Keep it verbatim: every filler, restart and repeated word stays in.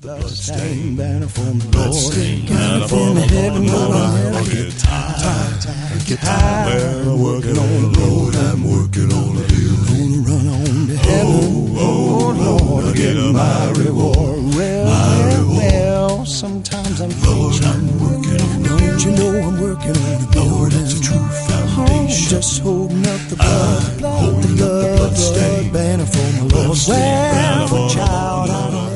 bloodstained banner for my Lord. Bloodstained banner for my heaven, Lord. I'll I get tired, I get tired. I'm working on the road, I'm working on the hill. Gonna run on to heaven, oh, oh Lord, to get my reward. Well, my reward. well, sometimes I'm Lord, preaching. I'm working on the Don't hill. you know I'm working on the Lord, building? it's a true Oh, foundation. just holding up the blood, I'm blood, holding the up the blood, bloodstained blood banner for my Lord. bloodstained banner Well, for my child, Lord. I don't